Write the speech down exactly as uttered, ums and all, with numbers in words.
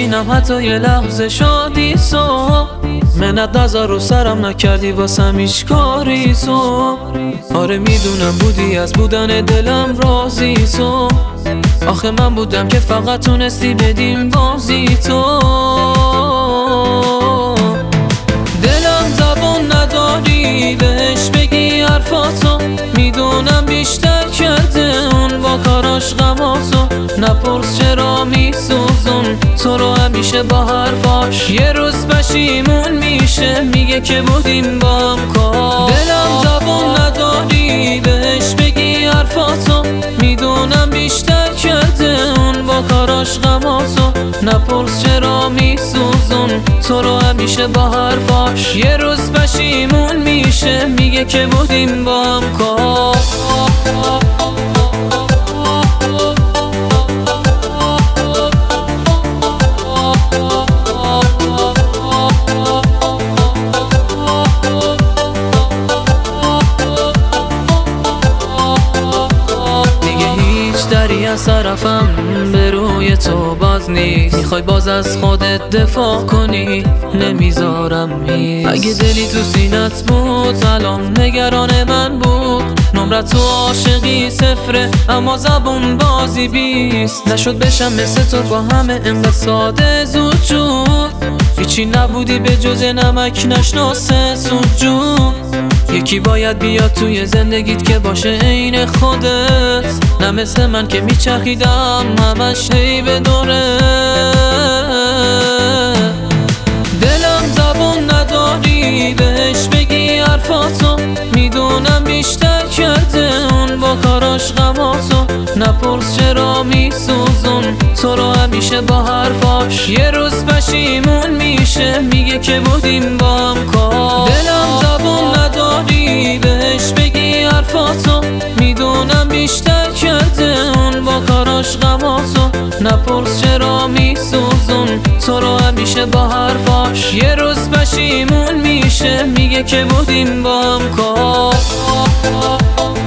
نبینم حتی یه لحظه شادی تو. منت نظر رو سرم نکردی واسم هیچ کاری تو. آره میدونم بودی از بودن دلم راضی تو. آخه من بودم که فقط تونستی بدیم بازی تو. دلم زبون نداری بهش بگی حرفاتو. میدونم بیشتر کرده اون با کاراش غماتو. نپرس چرا میسوزون تو رو همیشه با حرفاش. یه روز پشیمون میشه میگه که بودیم با هم کار. دلم زبون نداری بهش بگی حرفاتو. میدونم بیشتر کرده اون با کاراش غماتو. نپرس چرا میسوزون تو رو همیشه با حرفاش. یه روز پشیمون میشه میگه که بودیم با هم کار. دری از طرفم به روی تو باز نیست. میخوای باز از خودت دفاع کنی نمیذارم هیچ. اگه دلی تو سینت بود الان نگران من بود. نمرت تو عاشقی صفره اما زبون بازی بیست. نشد بشم مثل تو با همه انقدر ساده زود جون. هیچی نبودی به جز نمک نشناسه سود جون. یکی باید بیاد توی زندگیت که باشه عین خودت. نه مثل من که میچرخیدم همش هی به دوره. دلم زبون نداری بهش بگی حرفاتو. میدونم بیشتر کرده اون با کاراش غماتو. نپرس چرا میسوزون تو رو همیشه با حرفاش. یه روز پشیمون میشه میگه که بودیم با هم کار. دلم زبون نداری بهش بگی حرفاتو. میدونم بیشتر کرده اون با کاراش غماتو. نپرس چرا میسوزون تو رو همیشه با حرفاش. یه روز پشیمون میشه میگه که بودیم با هم کار.